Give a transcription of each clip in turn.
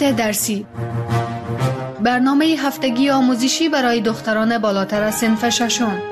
مهارت درسی، برنامه هفتگی آموزشی برای دختران بالاتر از صنف ششم.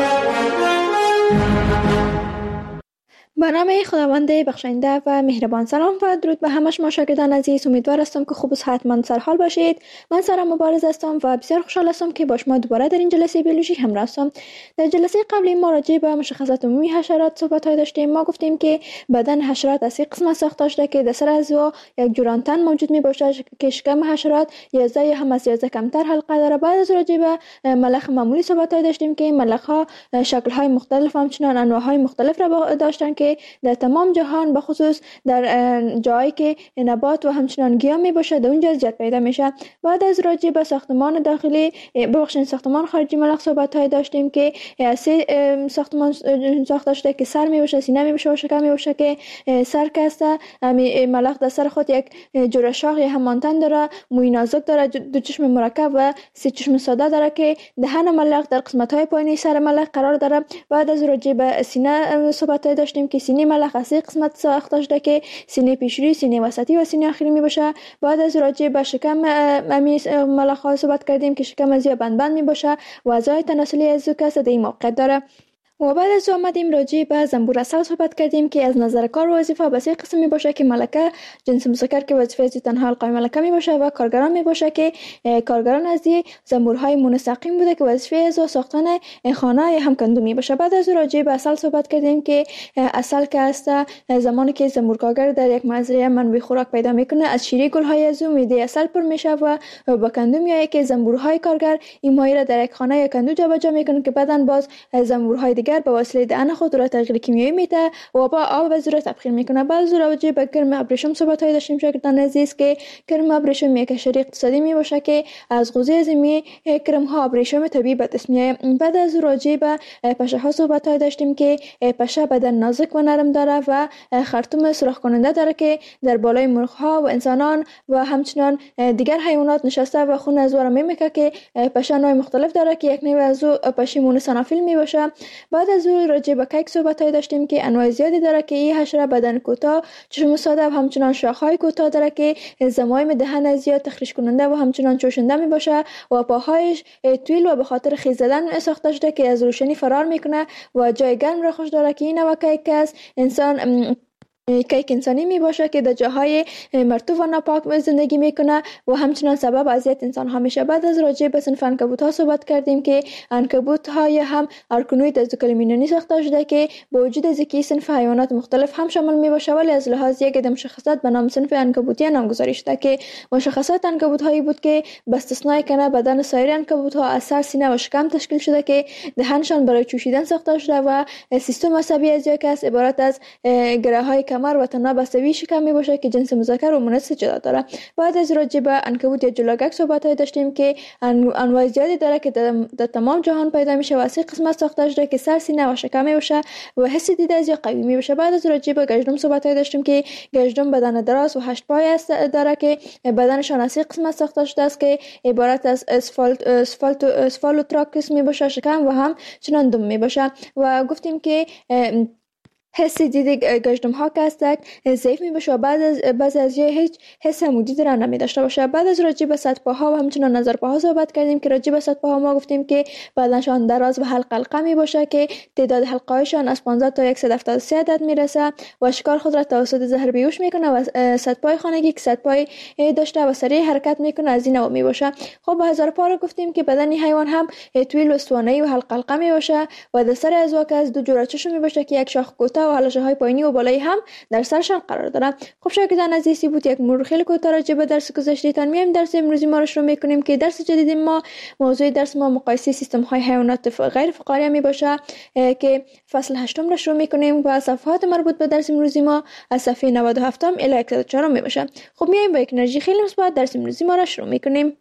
به نام خداوند بخشنده و مهربان. سلام و درود به همه شما شاگردان عزیز. امیدوار هستم که خوب و صحتمند سرحال باشید. من سارا مبارز هستم و بسیار خوشحال هستم که با شما دوباره در این جلسه بیولوژی همراه هستم. در جلسه قبلی ما راجع به مشخصات عمومی حشرات صحبت داشتیم. ما گفتیم که بدن حشرات از 3 قسمت ساخته شده که در سر اعضا یک جورانتن موجود می باشد که شکم حشرات 11 یا هم از 11 کمتر حلقه داره. بعد از راجع به ملخ معمولی صحبت داشتیم که ملخ ها شکل های مختلف همچنان انواع های مختلف را داشتن که در تمام جهان، به خصوص در جایی که نبات و همچنان گیاه می باشه، در اونجا زیاد پیدا میشه. بعد از راجع به ساختمان داخلی ساختمان خارجی ملخ صحبت های داشتیم که 3 ساختمان ساخته شده که سر می باشه، سینه می باشه و شکم می باشه که سر کسته ملخ در سر خود یک جوره شاخ یا هم آنتن داره، موی نازک داره، 2 چشم مرکب و 3 چشم ساده داره که دهن ملخ در قسمت های پایینی سر ملخ قرار داره. بعد از راجع به سینه صحبت داشتیم که سینه ملخ از 3 قسمت ساخته شده که سینه پیشروی، سینه وسطی و سینه آخری می باشه. بعد از راجع به شکم ملخ ها صحبت کردیم که شکم از یا بند می باشه و اعضای تناسلی از کس در این موقعیت داره. و بعد از آمدیم راجع به زنبور عسل صحبت کردیم که از نظر کار و وظیفه به 3 قسم می باشه که ملکه جنس مذکر که وظیفه از تنها حلقه ملکه می باشه و کارگران می باشه که کارگران از زنبورهای منسقیم بوده که وظیفه از ساختن خانه یا هم کندو می باشه. بعد از راجع به عسل صحبت کردیم که عسل که است زمانی که زنبور کارگر در یک مزرعه منبع خوراک پیدا میکنه از شیره گل‌های از میده عسل پر میشه و با کندو میایه که زنبورهای کارگر این مایه را در یک خانه یا کندو جابجا میکنه که بعدن باز زنبورهای دیگر به وسیله دهن خود را تغییر کیمیایی میده و با آب و زور تبخیر میکنه. بعد از راجع به کرم ابریشم صحبت های داشتیم شاگردان عزیز که کرم ابریشم یک حشره اقتصادی می باشه که از غذای زمینی کرم ها ابریشم طبیعی به دست میاد. بعد از راجع به پشه ها صحبت های داشتیم که پشه بدن نازک و نرم داره و خرطوم سوراخ کننده داره که در بالای مرغ ها و انسانان و همچنان دیگر حیوانات نشسته و خون از او را میمکه که پشه نوع مختلف داره که یک نوع از او پشیمون سنافیل می باشه. بعد از راجع به کیک صحبت داشتیم که انواع زیادی داره که این حشره بدن کوتاه، چشم ساده و همچنان شاخهای کوتاه داره که زمایم دهن زیاد تخریش کننده و همچنان چوشنده می باشه و پاهایش طویل و به خاطر خیز زدن ساخته شده که از روشنی فرار میکنه و جای گرم را خوش داره که این نوع کیک است کیک انسانی می باشه که در جاهای مرطوب و ناپاک زندگی میکنه و همچنان سبب اذیت انسان ها میشه. بعد از راجع به صنف عنکبوت ها صحبت کردیم که عنکبوت های هم ارکنوید از کلمینونی ساخته شده که با وجود از اینکه صنف حیوانات مختلف هم شامل می باشه ولی از لحاظ یک مشخصات به نام صنف عنکبوتی نامگذاری شده که مشخصات عنکبوت هایی بود که به استثنای کنه بدن سایر عنکبوت ها از سر، سینه و شکم تشکیل شده که دهنشان برای چوشیدن ساخته شده و سیستم عصبی از یک است عبارت از گره های کمر و تناب عصبی شکم می باشه که جنس مذکر و مؤنث جدا داره. بعد از راجع به عنکبوت یا جلاگک صحبت داشتیم که انواع زیادی داره که در تمام جهان پیدا میشه و از 3 قسمت ساخته شده که سر، سینه و شکم می باشه و حس دیده از یا قوی می باشه. بعد از راجع به گژدم صحبت داشتیم که گژدم بدن دراز و 8 پای است داره که بدنشان از 3 قسمت ساخته شده است که عبارت از اسفالوتراکس می باشه، شکم و هم چنان دم می باشه و گفتیم که حس دید گژدم ها که هستند ضعیف می باشه و بعضی از هیچ حس عمودی را نمی داشته باشه. بعد از راجع به صدپاها و همچنان نظرپاها صحبت کردیم که راجع به صدپاها ما گفتیم که بدنشان دراز و حلقه می باشه که تعداد حلقه هایشان از 15 تا 173 عدد می رسه و شکار خود را توسط زهر بیهوش میکنه و صدپای خانگی که صدپای داشته و سریع حرکت میکنه از این نوع می باشه. خب به هزار پا گفتیم که بدن حیوان هم طویل و اسطوانه‌ای و حلقه می باشه و در سر اعضا که از 2 جوره چشم می باشه که یک شاخ کوتاه و حلقه های پایینی و بالایی هم در سرشان قرار دارن. خب شاگردان عزیزی بود یک مرور خیلی کوتاه راجع به درس گذشتهتان. میایم درس امروزی ما رو شروع میکنیم که درس جدید ما موضوع درس ما مقایسه سیستم های حیوانات غیر فقاریه می باشه که فصل 8 را شروع میکنیم و صفحات مربوط به درس امروزی ما از صفحه 97 الی 104 می باشه. خب میایم با یک انرژی خیلی مثبت درس امروزی ما را شروع میکنیم.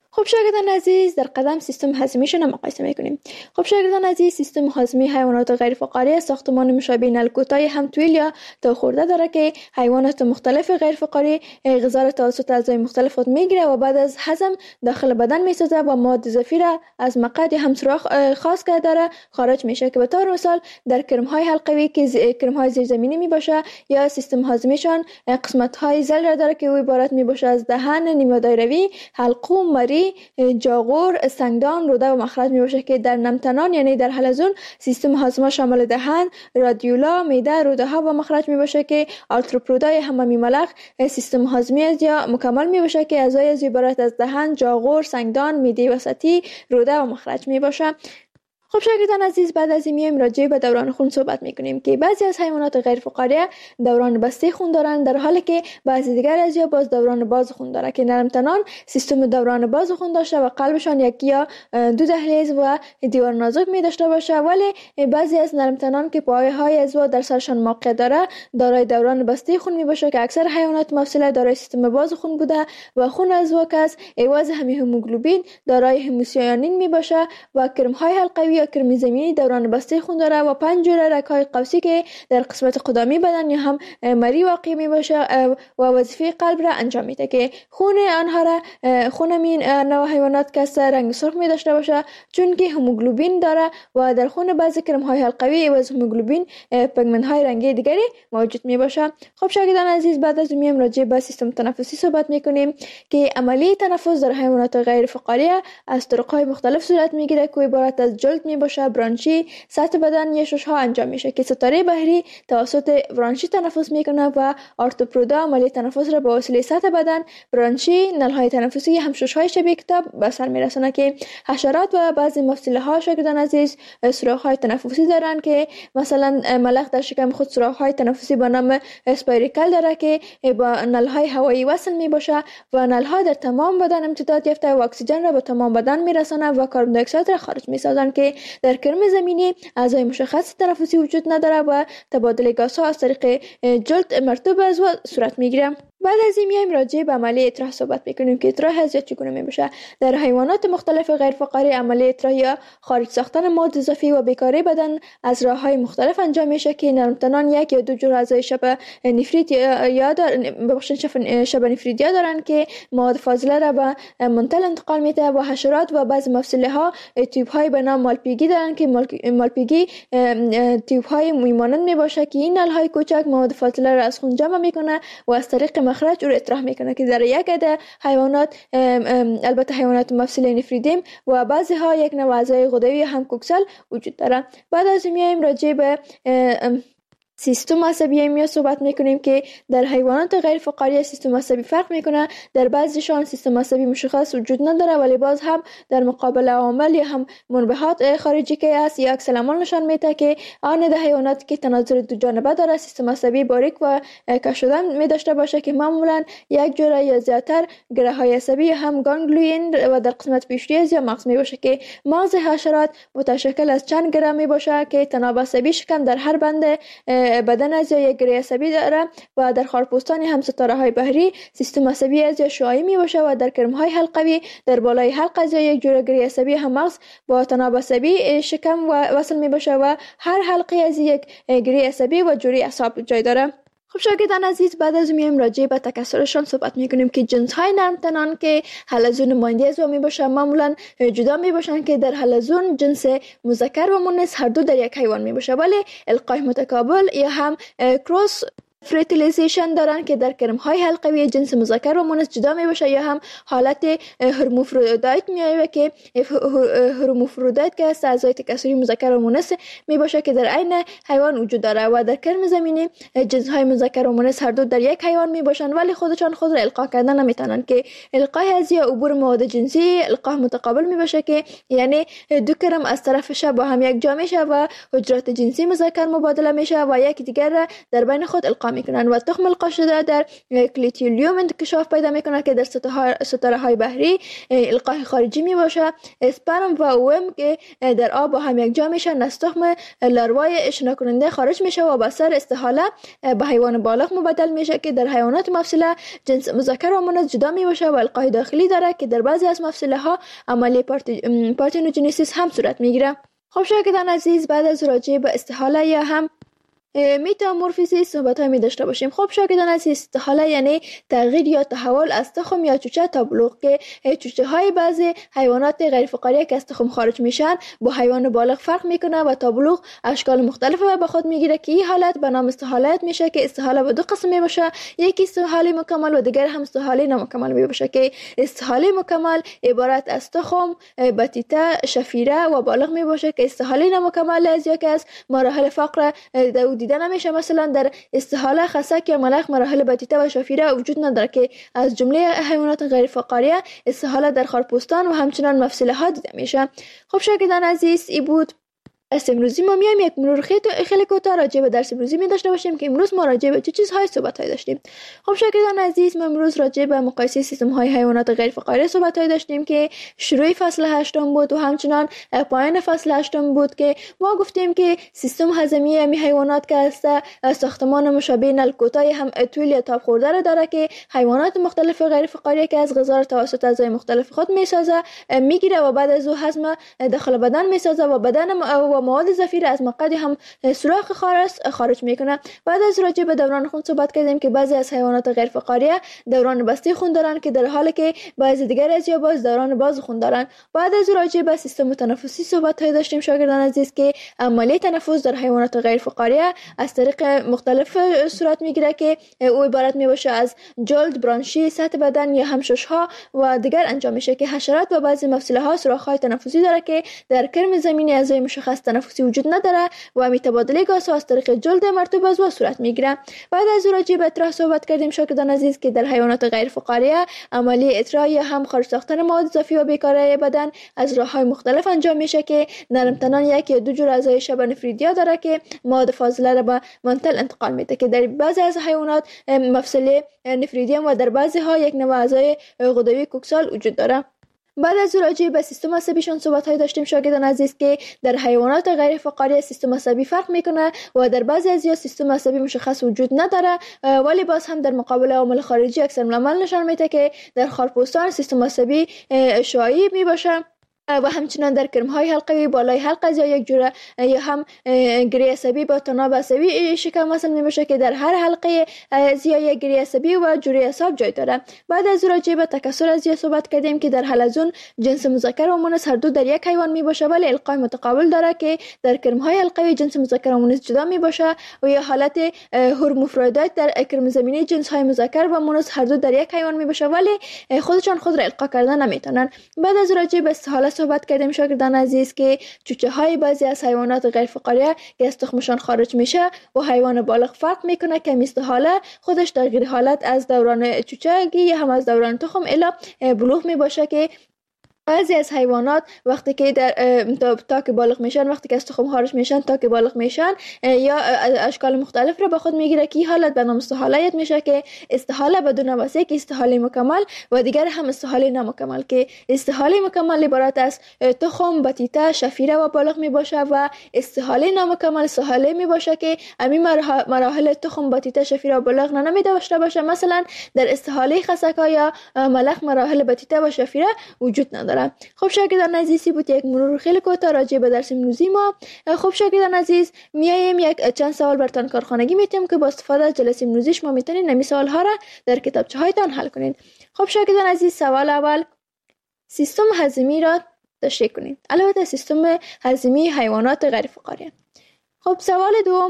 خب شاگردان عزیز، در قدم سیستم هاضمه‌شان مقایسه می‌کنیم. خب شاگردان عزیز، سیستم هاضمه حیوانات غیر فقاری ساختمان مشابه نلکوتای هم طویل یا تا خورده داره که حیوانات مختلف غیر فقاری غذا را توسط اعضای مختلف خود میگیره و بعد از هضم داخل بدن میسازه و مواد اضافی را از مقعد هم سوراخ خاص که داره خارج میشه، که به طور مثال در کرم‌های حلقوی که کرم‌های زیرزمینی میباشه یا سیستم هاضمه‌شان قسمت‌های زل را داره که عبارت میباشه از دهن، نیمه دایروی، حلقوم، مری، جاغور، سنگدان، روده و مخرج میباشه که در نمتنان یعنی در حلزون سیستم هاضمه شامل دهن، رادیولا، معده، روده ها و مخرج میباشه که آرتروپودای حمامی ملخ سیستم هاضمه یا مکمل میباشه که اعضای از عبارت از دهن، جاغور، سنگدان، معده وسطی، روده و مخرج میباشه. خب شاگردان عزیز، بعد از این میایم راجع به دوران خون صحبت میکنیم که بعضی از حیوانات غیر فقاری دوران بسته خون دارن، در حالی که بعضی دیگر از یا باز دوران باز خون داره که نرمتنان سیستم دوران باز خون داشته و قلبشان یکی یا دو دهلیز و دیوار نازک می داشته باشه، ولی بعضی از نرمتنان که پایه‌های عضو در سرشان موقع داره دارای دوران بسته خون می باشه که اکثر حیوانات مفصله دارای سیستم باز خون بوده و خون عضو کس عوض هموگلوبین دارای هموسیانین می باشه و کرم‌های حلقوی یا کرم زمینی دوران بسته خون داره و 5 جوره رگ‌های قوسی که در قسمت قدمی بدن یا هم مری واقع می باشه و وظیفه قلب را انجام میده که خون آنها را خون این نوع حیوانات که رنگ سرخ می داشته باشه چون که هموگلوبین داره و در خون بعضی کرم‌های حلقوی و هموگلوبین پیگمنت‌های رنگی دیگری موجود می باشه. خب شاگردان عزیز، بعد از میایم راجع به سیستم تنفسی صحبت میکنیم که عملیه تنفس در حیوانات غیر فقاری از طرق‌های مختلف صورت میگیره که عبارت از جلد می باشه، برانشی، سطح بدن یا شش‌ها انجام میشه که ستاره بحری توسط برانشی تنفس میکنه و آرتوپرودا عملیه تنفس را به وسیله سطح بدن، برانشی، نل‌های تنفسی هم شش‌های شبیه کتاب به سر میرسونه که حشرات و بعضی مفصل‌ها شاگردان عزیز سوراخ‌های تنفسی دارن که مثلا ملخ در شکم خود سوراخ‌های تنفسی به نام اسپایریکل داره که با نل‌های هوایی وصل میباشه و نل‌ها در تمام بدن امتداد یافته و اکسیژن را به تمام بدن میرسونه و کاربن دی اکساید را خارج میسازن که در کرم زمینی اعضای مشخص تنفسی وجود نداره و تبادل گازها از طریق جلد مرطوب عضو صورت میگیره. بعد از این میایم راجع به عملیه اطراح صحبت میکنیم که اطراح از چگونه میشه. در حیوانات مختلف غیر فقاری عملیه اطراح یا خارج ساختن مواد اضافی و بیکاری بدن از راههای مختلف انجام میشه که نرمتنان یک یا دو جور اعضای شبه نفریت شبه نفریدیا دارن که مواد فاضله را به منتل انتقال میده و حشرات و بعضی مفصله ها تیوب های به نام مالپیگی دارن که مالپیگی تیوب های میمانند میباشه که این نل های کوچک مواد فاضله را از خون جمع میکنه و از طریق مخرج او را اطراح میکنه که در یک عده حیوانات البته حیوانات مفصله نفریدیم و بعضی ها یک نوع اعضای غدوی هم کوکسل وجود داره. بعد از میایم راجع به سیستم عصبی می صحبت میکنیم که در حیوانات غیر فقاری سیستم عصبی فرق میکنه. در بعضیشان سیستم عصبی مشخص وجود نداره ولی باز هم در مقابل عوامل یا هم منبعات خارجی که است یا عکس العمل نشان میده که آن در حیوانات که تناظر دو جانبه داره سیستم عصبی باریک و کش شدن می داشته باشه که معمولا یک جوره یا زیاتر گره های عصبی هم گانگلیون و در قسمت پیشری از یا مغز می باشه که مغز حشرات متشکل از چند گره می باشه که تناب عصبی شکم در هر بند بدن از یک گره عصبی داره و در خارپوستان هم ستاره های بحری سیستم عصبی از شعاعی می باشه و در کرم های حلقوی در بالای حلق از یک جوره گره عصبی هم مغز با تناب عصبی شکم و وصل می باشه و هر حلقه از یک گره عصبی و جوری اعصاب جای داره. خب شاگردان عزیز، بعد از میایم راجع به تکثرشان صحبت میکنیم که جنس های نرمتنان که حلزون مانده از می باشه معمولا جدا می باشن که در حلزون جنس مذکر و مؤنث هر دو در یک حیوان می باشه ولی القاح متقابل یا هم کروس فرتیلیزیشن دارن که در کرم های حلقوی جنس مذکر و مؤنث جدا می باشه یا هم حالت هرمافرودیت میایه که هرمافرودیت که است اعضای تکثری مذکر و مؤنث می باشه که در عین حیوان وجود داره و در کرم زمینی جنس های مذکر و مؤنث هر دو در یک حیوان می باشن ولی خودشان خود را القاح کردن نمیتونن که القاح از یا عبور مواد جنسی القاح متقابل می باشه که یعنی دو کرم از طرف شب با هم یک جا میشه و حجرات جنسی مذکر مبادله میشه و یک دیگر را در بین خود القاح میکنند و تخم القا شده در کلیتیلیوم انکشاف پیدا میکنند که در ستاره های بحری القای خارجی می باشه. اسپرم و اوم که در آب با هم یک جا میشن از تخم لاروای شنا کننده خارج میشه و به سر استحاله به حیوان بالغ مبدل میشه که در حیوانات مفصله جنس مذکر و مؤنث جدا می باشه و القای داخلی داره که در بعضی از مفصله ها عملیه پارتنوجنسیس هم صورت میگیره. خب شاگردان عزیز، بعد از راجع به استحاله یا هم متامورفیزیس صحبت های می داشته باشیم. خب شاگردان عزیز، استحاله یعنی تغییر یا تحول از تخم یا چوچه تا بلوغ که چوچه های بعضی حیوانات غیر فقاریه که از تخم خارج میشن با حیوان بالغ فرق میکنه و تا بلوغ اشکال مختلف به خود میگیره که این حالت به نام استحاله میشه که استحاله به دو قسم می باشه، یکی استحاله مکمل و دیگر هم استحاله نامکمل می باشه که استحاله مکمل عبارت از تخم، بطیطه، شفیره و بالغ می باشه که استحاله نامکمل از یکی از مراحل فقر دیده نمیشه. مثلا در استحاله خسک یا ملخ مراحل بطیطه و شفیره وجود نداره که از جمله حیوانات غیر فقاریه استحاله در خارپوستان و همچنان مفصله ها دیده میشه. خب شاگردان عزیز، ای بود درس امروزی. ما میایم یک مرور خیلی کوتاه راجع به درس امروزی می داشته باشیم که امروز ما راجع به چه چیزهای صحبت‌های داشتیم. خب شاگردان عزیز، ما امروز راجع به مقایسه سیستم‌های حیوانات غیر فقاریه صحبت‌های داشتیم که شروع فصل 8 بود و همچنان پایان فصل 8 بود که ما گفتیم که سیستم هضمی همی حیوانات که است ساختمان مشابه نل کوتاه هم طول یا تاب خورده را داره که حیوانات مختلف غیر فقاریه که از غذا را توسط اعضای مختلف خود میسازه میگیره و بعد از او هضم داخل بدن میسازه و بدن و مواد ضفیر از مقعد هم سوراخ خارج میکنه. بعد از راجع به دوران خون صحبت کردیم که بعضی از حیوانات غیر فقاریه دوران بسته خون دارن که در حالی که بعضی دیگر از یا باز دوران باز خون دارن. بعد از راجع به سیستم تنفسی صحبت داشتیم شاگردان عزیز که عملیه تنفس در حیوانات غیر فقاریه از طریق مختلف صورت میگیره که او عبارت میباشه از جلد، برانشی، سطح بدن یا هم ششها و دیگر انجام میشه که حشرات و بعضی مفصله ها سوراخ‌های تنفسی داره که در کرم زمینی اعضای مشخص تنفسی وجود نداره و می تبادله گاز از طریق جلد مرطوب از او صورت میگیره. بعد از راجع به اطراح صحبت کردیم شاگردان عزیز که در حیوانات غیر فقاریه عملیه اطراح یا هم خارج ساختن مواد اضافی و بیکاره بدن از راه‌های مختلف انجام میشه که نرم تنان یک یا دو جور اعضای شبه نفریدیا داره که مواد فاضله را به منتل انتقال میده که در بعضی از حیوانات مفصل نفریدیم و در بعضی ها یک نوع اعضای غدوی کوکسال وجود داره. بعد از راجع به سیستم عصبیشون صحبت‌های داشتیم شاگردان عزیز که در حیوانات غیر فقاریه سیستم عصبی فرق میکنه و در بعضی از سیستم عصبی مشخص وجود نداره ولی باز هم در مقابل عوامل خارجی اکثر العمل نشان میده که در خارپوستان سیستم عصبی شایع میباشه و همچنان در کرم‌های حلقوی بالای حلقه یا یک جوره یا هم گری عصبی با تناب عصبی شکم وصل میشه که در هر حلقه یا یک گری عصبی و جوره اعصاب جای داره. بعد از راجع به تکثر از صحبت کردیم که در حلزون جنس مذکر و مؤنث هر دو در یک حیوان میباشه ولی القای متقابل داره که در کرم‌های حلقوی جنس مذکر و مؤنث جدا میباشه و یا حالت هرمافرودیت در کرم زمینی جنس‌های مذکر و مؤنث هر دو در یک حیوان میباشه ولی خودشان خود را القا کردن نمیتونن. بعد از راجع به استحاله صحبت کردیم شاگردان عزیز که چوچه های بعضی از حیوانات غیر فقاریه که از تخمشان خارج میشه و حیوان بالغ فرق میکنه که استحاله خودش تغییر حالت از دوران چوچگی یا هم از دوران تخم الی بلوغ میباشه که بعضی از حیوانات وقتی که تا که بالغ میشن، وقتی که از تخم خارج میشن تا که بالغ میشن یا اشکال مختلف رو به خود میگیره که این حالت به نام استحاله میشه که استحاله بدون واسه که استحاله مکمل و دیگر هم استحاله نامکمل که استحاله مکمل عبارت از تخم، بطیطه، شفیره و بالغ میباشه و استحاله نامکمل استحاله میباشه که همین مراحل تخم، بطیطه، شفیره و بالغ نمیده داشته باشه. مثلا در استحاله خسکا یا ملخ مراحل بطیطه و شفیره وجود نداره. خب شاگردان عزیزی بود یک مرور خیلی کوتاه راجع به درس امروزی ما. خب شاگردان عزیز میایم یک چند سوال براتون کارخانگی میتیم که با استفاده از جلسه امروزی شما میتونید نمی سوال ها را در کتابچه هایتان حل کنید. خب شاگردان عزیز، سوال اول سیستم هضمی را تشریح کنید. البته سیستم هضمی حیوانات غیر فقاریه. خب سوال دوم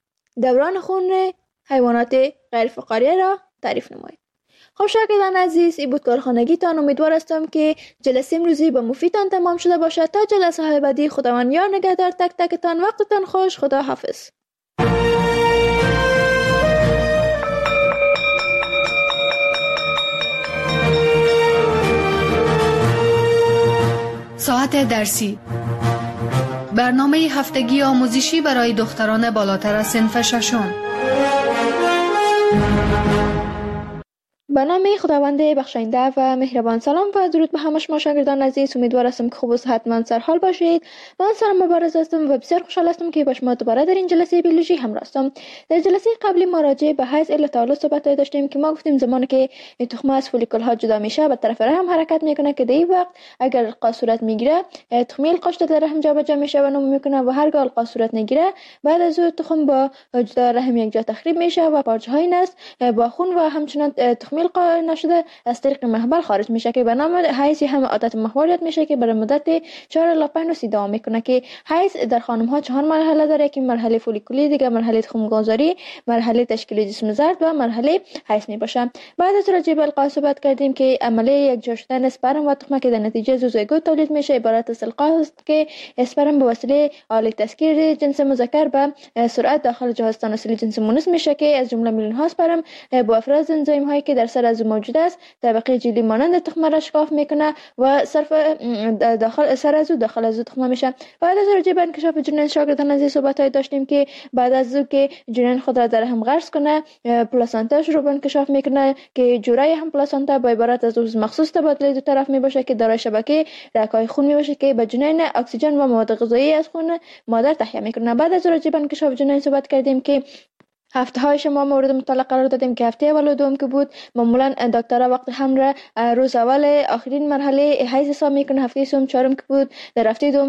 دوران خون حیوانات غیر فقاریه را تعریف نمایید. خب شاگردان عزیز، این بود کارخانگیتان. امیدوار هستم که جلسه امروزی به مفیدتان تمام شده باشد. تا جلسه های بعدی خداوند یار نگهدار تک تکتان. وقتتان خوش. خدا حافظ. ساعت درسی، برنامه هفتگی آموزشی برای دختران بالاتر از صنف ششم. به نام خداوند بخشاینده و مهربان. سلام و درود به همه شما شاگردان عزیز. امیدوار هستم که خوب و صحتمند سرحال باشید. من سرم مبارز هستم و بسیار خوشحال هستم که با شما دوباره در این جلسه بیولوژی همراه هستم. در جلسه قبلی ما راجع به حیض الا تعالی صحبت داشتیم که ما گفتیم زمانی که تخمه از فولیکول ها جدا میشه به طرف رحم حرکت میکنه که در این وقت اگر القا صورت میگیره تخمه القاش در رحم جابجا میشه و نمو میکنه و هرگاه القا صورت نگیره بعد از اون تخم با جدا رحم یک جا تخریب میشه و پارچه های نست با خون و همچنان تخمه القا نشده از طریق محبل خارج میشه که به نام حیض هم عادت محوریت میشه که برای مدت 4 الی 5 روز دوام میکنه که حیض در خانم ها 4 مرحله داره که مرحله فولیکولی، دیگه مرحله تخم گذاری، مرحله تشکیل جسم زرد و مرحله حیض میباشه. بعد از راجع به القا صحبت کردیم که عملیه یک جا شدن اسپرم و تخمه که در نتیجه زوزوگوت تولید میشه عبارت از القا است که اسپرم به وسیله آله تسکیر جنس مذکر به سرعت داخل جهاز تناسلی جنس مؤنث میشه که از جمله میلیون ها اسپرم با افراز انزیم هایی که در سر از موجود است طبقه جلی مانند تخمه را شکاف میکنه و صرف داخل سر از تخمه میشه. بعد از راجع به انکشاف جنین شاگردان عزیز صحبت داشتیم که بعد از که جنین خود را در رحم غرس کنه پلاسانتا شروع به انکشاف میکنه که جوره هم پلاسانتا با عبارت از عضو مخصوص تبادله دو طرف میباشه که دارای شبکه رگ‌های خون میباشه که به جنین اکسیژن و مواد غذایی از خون مادر تهیه میکنه. بعد از راجع به انکشاف جنین صحبت کردیم که هفته های شما مورد مطالعه قرار دادیم که هفته اول و دوم که بود معمولا دکترها وقت حمل روز اول آخرین مرحله حیض حساب میکنه. هفته سوم چهارم که بود در هفته دوم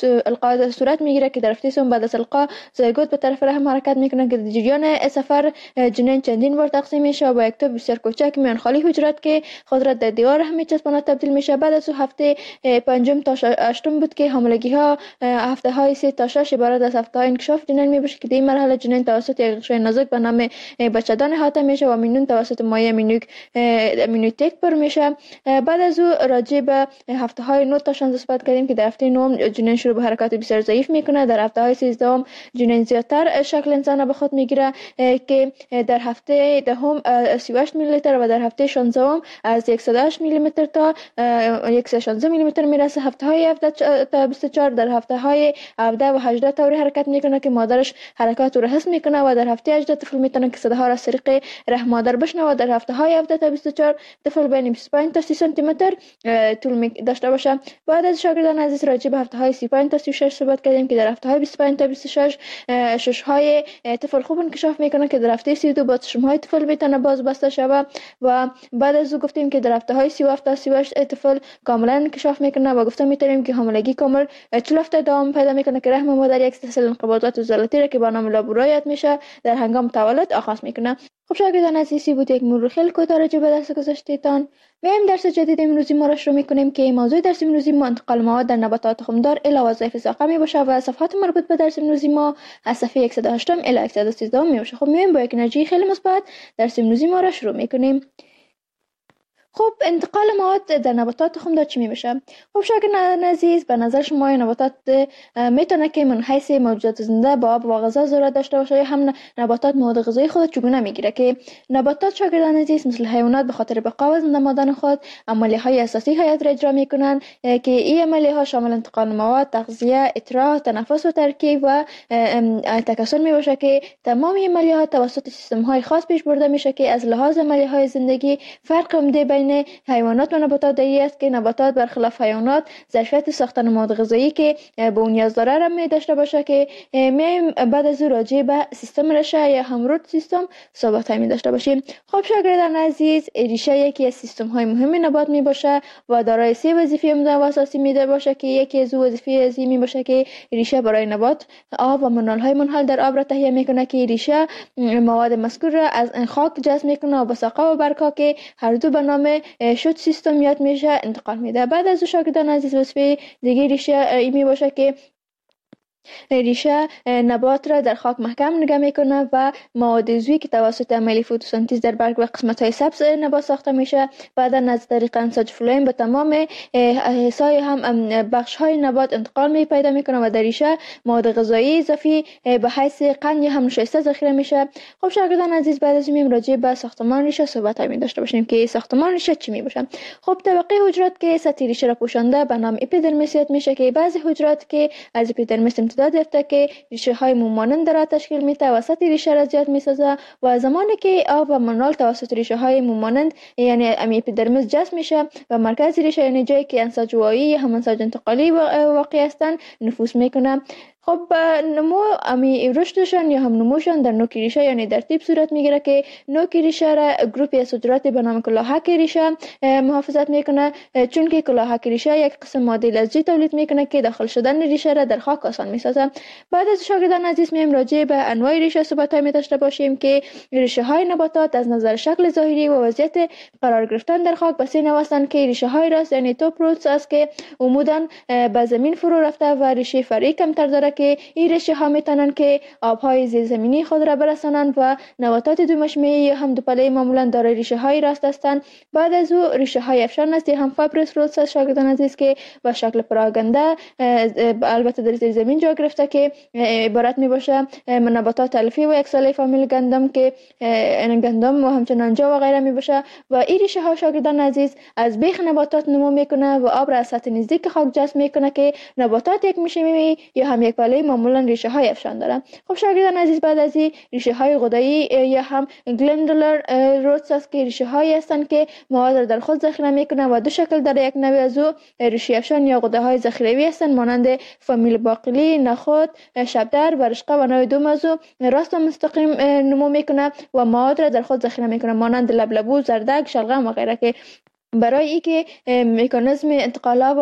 القا صورت میگیره که در هفته سوم بعد از القا زایگوت به طرف رحم حرکت میکنه که در جریان سفر جنین چندین بار تقسیم میشه و یک تب بسیار کوچک میان خالی حجرات که خود را در دیوار رحم میچسباند تبدیل میشه. بعد از هفته پنجم تا هشتم بود که حاملگی ها هفته های 3 تا 6 عبارت از هفته های انکشاف جنین میباشه که در این مرحله جنین توسط یک غشای نازک به نام بچه‌دان احاطه میشه و مینون توسط مایع امینوتیک پر میشه. بعد از او راجع به هفته های 9 تا 16 صحبت کردیم که در هفته 9 جنین شروع به حرکات بسیار ضعیف میکنه. در هفته های 13 جنین زیادتر شکل انسان به خود میگیره که در هفته دهم 38 میلی لیتر و در هفته 16 از 108 میلی متر تا 116 میلی متر میرسه. هفته های 17 تا 24 در هفته های 17 و 18 طوری حرکت میکنه که مادرش حرکات رو حس میکنه و در هفته 18 طفل میتونه که صداها را از طریق رحم مادر بشنوه و در هفته های 17 تا 24 طفل بین 25 تا 30 سانتی متر طول داشته باشه. بعد از شاگردان عزیز راجع به هفته های 35 تا 36 صحبت کردیم که در هفته های 25 تا 26 شش های طفل خوب انکشاف میکنه که در هفته 32 با چشم های طفل میتونه باز بسته شوه و بعد از او گفتیم که در هفته های 37 تا 38 طفل کاملا انکشاف میکنه و گفتم میتونیم که حاملگی کامل 40 هفته دوام پیدا میکنه که رحم مادر یک سلسله انقباضات عضلاتی را که با نام لابورایت میشه در هنگام تولد آغاز میکنه. خب شاگردان عزیزی بود یک مرور خیلی کوتاه راجع به درس گذشته‌تان. میایم درس جدید امروزی ما را شروع میکنیم که موضوع درس امروزی ما انتقال مواد در نباتات تخمدار الی وظایف ساقه میباشه و صفحات مربوط به درس امروزی ما از صفحه 108 الی 113 میباشه. خب میایم با یک انرژی خیلی مثبت درس امروزی ما را شروع میکنیم. خب انتقال مواد در نباتات تخمدار چی میشه؟ خب شاگردان عزیز به نظر شما نباتات میتونه که من حیث موجودات زنده با آب و غذا ضرورت داشته باشه یا هم نباتات مواد غذایی خود چگونه میگیره که نباتات شاگردان عزیز مثل حیوانات به خاطر بقا و زنده ماندن خود عملیه های اساسی حیات را اجرا میکنن که این عملیه ها شامل انتقال مواد، تغذیه، اطراح، تنفس و ترکیب و تکثر میباشه که تمام این عملیه ها توسط سیستم های خاص پیش برده میشه که از لحاظ عملیه های زندگی فرق عمده بین حیوانات و نباتات دایی است که نباتات برخلاف حیوانات ظرفیت ساختن مواد غذایی که به اون نیاز داره را می داشته باشه که میایم بعد از راجع به سیستم ریشه یا همرود سیستم صحبت می داشته باشیم. خب شاگردان عزیز ریشه یکی از سیستم های مهم نبات می باشه و دارای 3 وظیفه عمده و اساسی می باشه که یکی از وظیفه ازی می باشه که ریشه برای نبات آب و منال های منحل در آب را تهیه میکنه که ریشه مواد مذکور را از خاک جذب میکنه و به ساقه و برگ‌ها که هر دو به نام شد سیستم یاد میشه انتقال میده. بعد از شاگردان عزیز وظیفه دیگه ریشه می باشه که ریشه نبات را در خاک محکم نگه میکنه و مواد عضوی که توسط عملیه فتوسنتز در برگ و قسمت های سبز نبات ساخته میشه بعدا از طریق انساج فلوئم به تمام حصای هم بخش های نبات انتقال می پیدا میکنه و در ریشه مواد غذایی اضافی به حیث قند یا هم نشایسته ذخیره میشه. خب شاگردان عزیز بعد از این راجع به ساختمان ریشه صحبت می داشته باشیم که ساختمان ریشه چی می باشه. خب طبقه حجرات که سطح ریشه را پوشانده به نام اپیدرمیس میشه که بعضی حجرات که از اپیدرمیس امتداد یافته که ریشه های مومانند را تشکیل میده و سطح ریشه را زیاد میسازه و زمانی که آب و منرال توسط ریشه های مومانند یعنی اپیدرمیس جذب میشه و مرکز ریشه یعنی جایی که انساج وایی یا هم انساج انتقالی واقع هستند نفوذ میکنه. خب نمو رشدشان یا هم نموشان در نوک ریشه یعنی در تیپ صورت میگیره که نوک ریشه را گروپی از حجرات به نام کلاهک ریشه محافظت میکنه، چون که کلاهک ریشه یک قسم ماده لزجی تولید میکنه که داخل شدن ریشه را در خاک آسان میسازه. بعد از شاگردان عزیز میم راجع به انواع ریشه صحبت می داشته باشیم که ریشه های نباتات از نظر شکل ظاهری و وضعیت قرار گرفتن در خاک به سه نوع هستند که ریشه های راست یعنی توپ روتس است که عموداً به زمین فرو رفته و ریشه فرعی کمتر داره که این ریشه ها میتونن که آبهای زیرزمینی خود را برسانند و نباتات دو مشمعی یا هم دو پله معمولا دارای ریشه های راست هستند. بعد از او ریشه های افشان است هم فایبرس روتس است شاگردان عزیز که با شکل پراگنده البته در زیر زمین جا گرفته که عبارت می باشه نباتات الفی و یک ساله فامیل گندم که گندم و همچنان جا و غیره می باشه و این ریشه ها شاگردان عزیز از بیخ نباتات نمو میکنه و آب را از سطح نزدیک خاک جذب میکنه که نباتات یک مشمعی یا هم یک پله معمولا ریشه های افشان داره. خب شاگردان عزیز بعد از این ریشه های غدایی یا هم گلندولر روتس است که ریشه هایی هستند که مواد را در خود ذخیره میکنه و دو شکل داره. یک نوع از او ریشه افشان یا غده های ذخیروی هستند مانند فامیل باقلی، نخود، شبدر، برشقه و نوع دوم از او راست و مستقیم نمو میکنه و مواد را در خود ذخیره میکنه مانند لبلبو، زردک، شلغم و غیره که برای اینکه مکانیزم انتقال و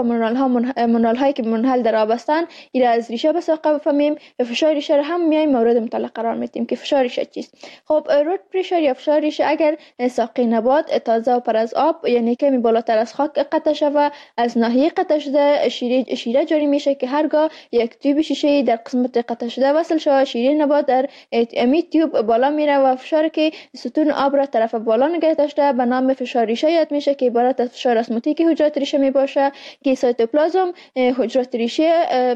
منرال هایی که منحل در آب هستند ایرا از ریشه به ساقه بفهمیم. فشار ریشه را هم میایم مورد مطالعه قرار میدیم که فشار ریشه چیست. خب روت پرشر یا فشار ریشه اگر ساقه نبات تازه و پر از آب یعنی کمی بالاتر از خاک قطع شود از ناحیه قطع شده شیره جاری میشه که هرگاه یک تیوب شیشه در قسمت قطع شده وصل شود شیره نبات در امی تیوب بالا میره و فشار که ستون آب را طرف بالا نگه داشته به نام فشار ریشه یاد میشه که عبارت از فشار اسموتیک حجرات ریشه می باشه که سایتوپلازم حجرات ریشه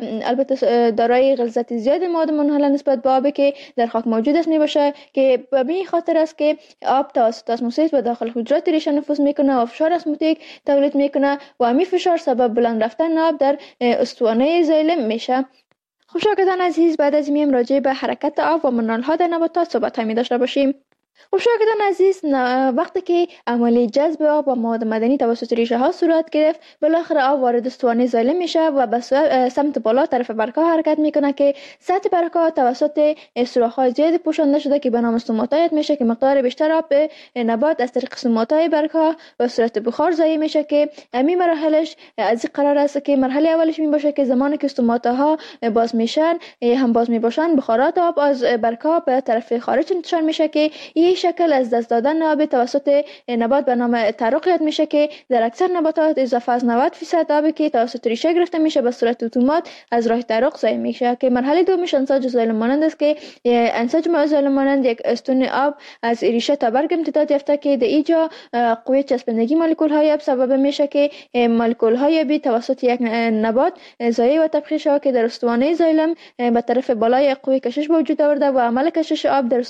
البته دارای غلظت زیاد مواد منحله نسبت به آبی که در خاک موجود است می باشه که به این خاطر است که آب توسط اسموسیس به داخل حجرات ریشه نفوذ میکنه و فشار اسموتیک تولید میکنه و همین فشار سبب بلند رفتن آب در استوانه زایلم میشه. خب شاگردان عزیز بعد از میم راجع به حرکت آب و منرال ها در نباتات صحبت می داشته باشیم. خب شاگردان عزیز وقتی که عملیه جذب آب و مواد معدنی توسط ریشه ها صورت گرفت بالاخره آب وارد استوانه زایلم میشه و به سمت بالا طرف برگها حرکت میکنه که سطح برگها توسط سوراخ‌های زیاد پوشانده شده که به نام استوماتایت میشه که مقدار بیشتر آب به نبات از طریق استوماتای برگها به صورت بخار ضایع میشه که همین مراحلش از این قرار است که مرحله اولش می باشه که زمانی که استوماتاها باز میشن هم باز میباشن بخارات آب از برگها به طرف خارج انتشار میشه که این شکل از دست دادن آب توسط نبات به نام تعرق یاد میشه که در اکثر نباتات اضافه از 90% آبی که توسط ریشه گرفته میشه به صورت اتومات از راه تعرق ضایع میشه که مرحله دومش انساج زایلم مانند است که انساج زایلم مانند یک استون آب از ریشه تا برگ امتداد یافته که در اینجا قوه چسبندگی مولکول های آب سبب میشه که مولکول های آبی توسط یک نبات ضایع و تبخیر شود که در استوانه زایلم به طرف بالای قوه کشش به وجود آورده و عمل کشش آب در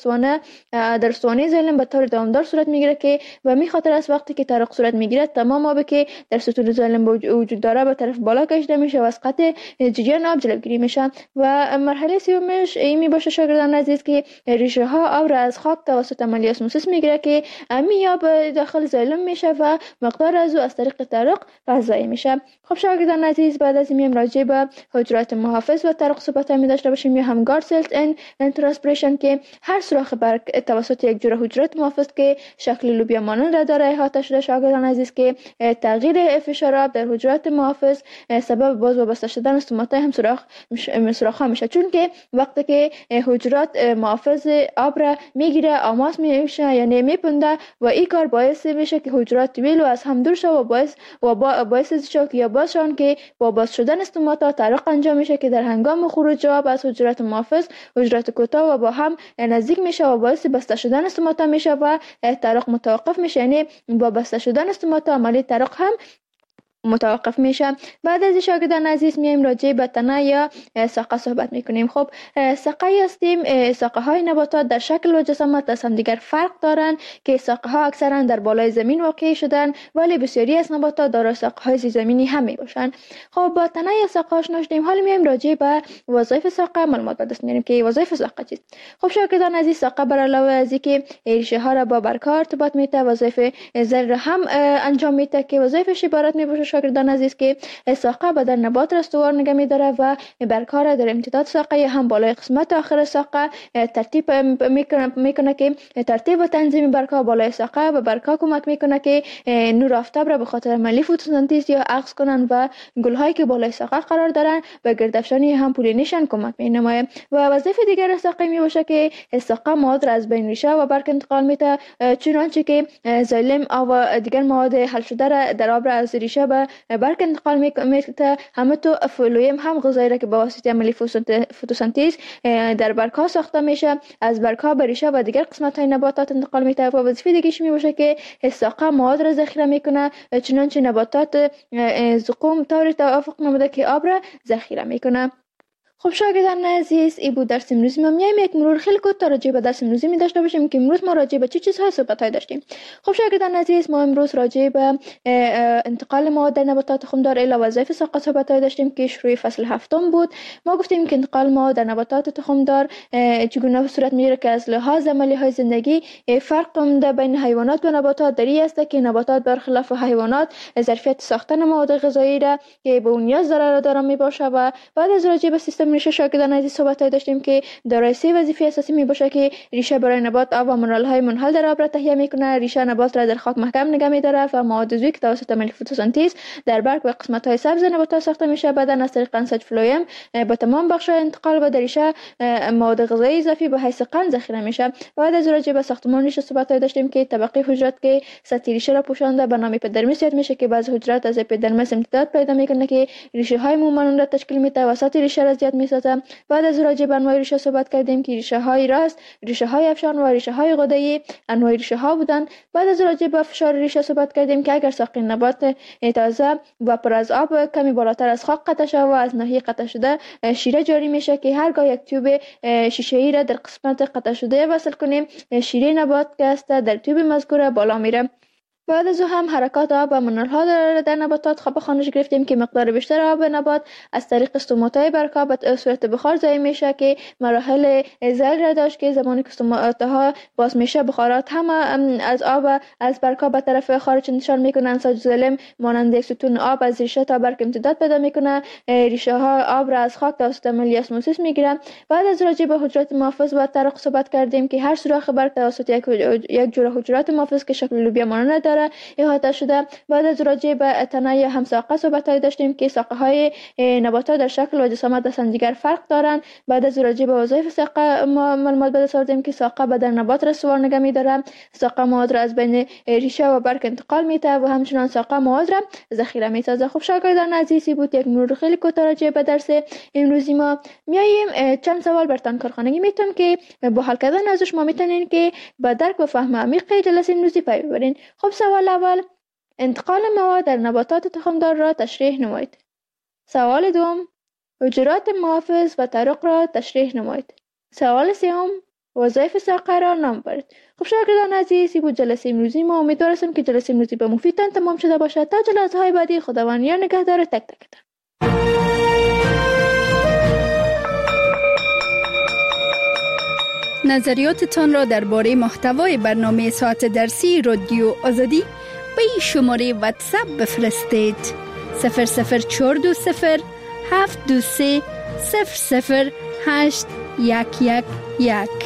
استوانه زایلم به طور دوامدار صورت میگیره که به می خاطر است وقتی که تعرق صورت میگیره تمام آبی که در ستون زایلم وجود داره به طرف بالا کشیده میشه و از قطع جریان آب جلوگیری میشه. و مرحله سومش این می باشه شاگردان عزیز که ریشه ها آب را از خاک توسط عملیه اسموسیس میگیره که امی آب داخل زایلم میشه و مقدار از او از طریق تعرق فضایی میشه. خب شاگردان عزیز بعد از این راجع به حجرات محافظ و تعرق صحبت می داشته باشیم یا هم گارد سلز ان ترانسپیریشن که هر سوراخ برگ توسط یک جور حجرات محافظ که شکل لوبیا مانند را داره احاطه شده شاگردان عزیز که تغییر فشار آب در حجرات محافظ سبب باز و بسته شدن استوماتای هم سوراخ ها میشه چون که وقتی که حجرات محافظ آب را میگیره آماس میشه یعنی میپنده و این کار باعث میشه که حجرات طویل و از هم دور شود و باعث شود یا باشن که با باز شدن استوماتا تعرق انجام میشه که در هنگام خروج آب از حجرات محافظ حجرات کوتاه و با هم نزدیک میشه و باعث بسته شدن استوماتا میشه و تعرق متوقف میشه یعنی با بسته شدن استوماتا عملیه تعرق هم متوقف میشه. بعد از شاگردان عزیز میایم راجع به تنه یا ساقه صحبت میکنیم. خب ساقه هستیم، ساقه های نباتات در شکل و جسامت از هم دیگر فرق دارند که ساقه ها اکثرا در بالای زمین واقع شدن، ولی بسیاری از نباتات دارای ساقه های زیرزمینی هم می باشند. خب با تنه یا ساقه آشنا شدیم، حالا میایم راجع به وظایف ساقه معلومات به دست میاریم که وظایف ساقه چیست. خب شاگردان عزیز، ساقه بر علاوه از اینکه ریشه ها را با برگ ها ارتباط میده، وظایف زر هم انجام میده که وظایفش عبارت میباشه شاگردان عزیز که ساقه بدن نبات را استوار نگه میداره و برگ ها را در امتداد ساقه یا هم بالای قسمت آخر ساقه ترتیب میکنه که ترتیب و تنظیم برگ ها بالای ساقه به برگ ها کمک میکنه که نور آفتاب را به خاطر عملی فتوسنتز یا اخذ کنن و گل هایی که بالای ساقه قرار دارن به گردافشانی هم پولینیشن کمک مینماید. و وظیفه دیگر ساقه میباشه که ساقه مواد را از بین ریشه و برگ انتقال میده، چنانچه که زایلم و دیگر مواد حل شده را در آب را از ریشه به برگ انتقال میده. همینطور فلویم هم غذایی را که با واسطه عملی فتوسنتز در برگ ها ساخته میشه از برگ ها به ریشه و دیگر قسمت های نباتات انتقال میده. و وظیفه دیگه‌اش میباشه که ساقه مواد را ذخیره میکنه، چنانچه نباتات زقوم طوری توافق نموده که آب را ذخیره میکنه. خب شاگردان عزیز، این بود درس امروزی ما. میایم یک مرور خیلی کوتاه راجع به درس امروزی می داشته باشیم که امروز ما راجع به چه چیزهای صحبت داشتیم. خب شاگردان عزیز، ما امروز راجع به انتقال مواد در نباتات تخمدار الی وظایف ساقه صحبت داشتیم که شروع فصل هفتم بود. ما گفتیم که انتقال مواد در نباتات تخمدار چگونه صورت میگیره که از لحاظ عملی های زندگی فرق عمده بین حیوانات و نباتات داری است که نباتات برخلاف حیوانات ظرفیت ساختن مواد غذایی را که به اون نیاز دارن میباشه. و بعد از راجع به سیستم ریشه شاگردان عزیز صحبت داشتیم که دارای سه وظیفه اساسی می باشه که ریشه برای نبات آب و منرال های منحل در آب را تهیه میکنه، ریشه نبات را در خاک محکم نگه میداره و مواد عضوی که توسط عمل فتوسنتز در برگ و قسمت های سبز نباتات ساخته میشه بعدا از طریق انساج فلویم به تمام بخش انتقال و در ریشه مواد غذایی اضافی به حیث قند ذخیره میشه. بعد از راجع به ساختمان ریشه صحبت داشتیم که طبقه حجرات که سطح ریشه را پوشانده به نام اپیدرمیس یاد میشه که بعض حجرات از اپیدرمیس امتداد پیدا میکنه که ریشه های مومن را تشکیل میده و سطح ریشه را زیاد میسازه. بعد از راجع به انواع ریشه صحبت کردیم که ریشه های راست، ریشه های افشان و ریشه های غده‌ای انواع ریشه ها بودند. بعد از راجع به فشار ریشه صحبت کردیم که اگر ساقه نبات تازه و پر از آب کمی بالاتر از خاک قطع شده و از ناحیه قطع شده شیره جاری میشه که هرگاه یک تیوب شیشه‌ای را در قسمت قطع شده وصل کنیم شیره نبات که است در تیوب مذکور بالا میره. بعد از هم حرکات آب و منرال‌ها در نباتات خواب خانش گرفتیم که مقدار بیشتر آب نبات از طریق استومات‌های برگ‌ها به صورت بخار ضایع میشه که مراحل زیل را داشت که زمانی که استومات‌ها باز میشه بخارات هم از آب از برگ‌ها به طرف خارج انتشار میکنن. انساج زلم مانند یک ستون آب از ریشه تا برگ امتداد پیدا میکنه، ریشه ها آب را از خاک توسط عملیه اسموسیس میگیرن. بعد از راجع به حجرات محافظ و طرق صحبت کردیم که هر سوراخ برگ توسط یک جوره حجرات محافظ که شکل لوبیا مانند داره احاطه شده. بعد از راجع به تنه هم ساقه صحبت داشتیم که ساقه های نباتات در شکل و جسامت از دیگر فرق دارند. بعد از راجع به وظایف ساقه معلومات به دست آوردیم که ساقه بدن نبات را استوار نگه می‌داره، ساقه مواد را از بین ریشه و برگ انتقال میده و همچنان ساقه مواد را ذخیره میسازه. خب شاگردان عزیزی بود یک مرور خیلی کوتاه راجع به درس امروزی ما. میایم چند سوال براتون کارخانگی میتونم که با حل کردن ازش ما میتونین که با درک و فهم عمیق جلسه امروزی پی ببرین. خب سوال اول، انتقال مواد در نباتات تخمدار را تشریح نمایید. سوال دوم، حجرات محافظ و طرق را تشریح نمایید. سوال سوم، وظایف ساقه را نام برید. خب شاگردان عزیزی بود جلسه امروزی ما. امیدوارم که جلسه امروزی به مفیدتان تمام شده باشد. تا جلسه های بعدی خداوند یار نگهدار تک تکتان. نظریاتتان را درباره محتوای برنامه ساعت درسی رادیو آزادی به این شماره واتساپ بفرستید: 00420 723 008 111.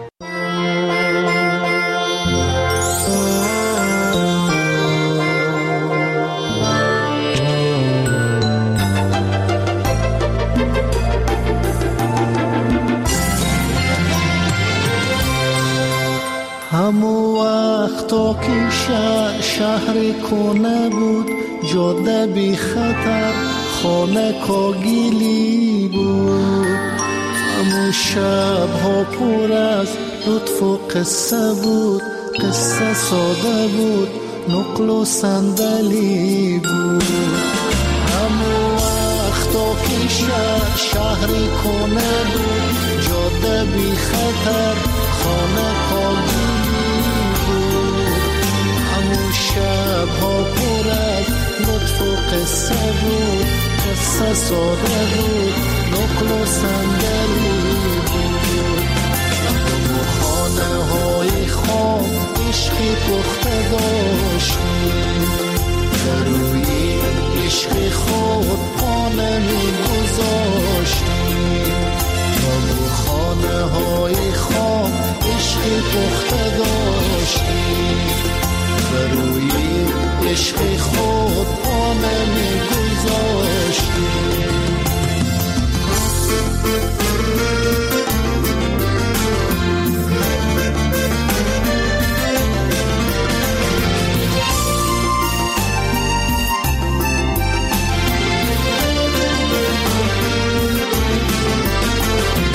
همو وقتا که شهر کنه بود، جاده بی خطر، خانه کاگیلی بود. همو شب ها پر از لطف و قصه بود، قصه ساده بود نقل و صندلی بود. همون وقتا که شهر کنه بود، جاده بی خطر خانه کاگیلی بود. همون شبها پر از لطف و قصه بود، قصه ساده بود، نقل و صندلی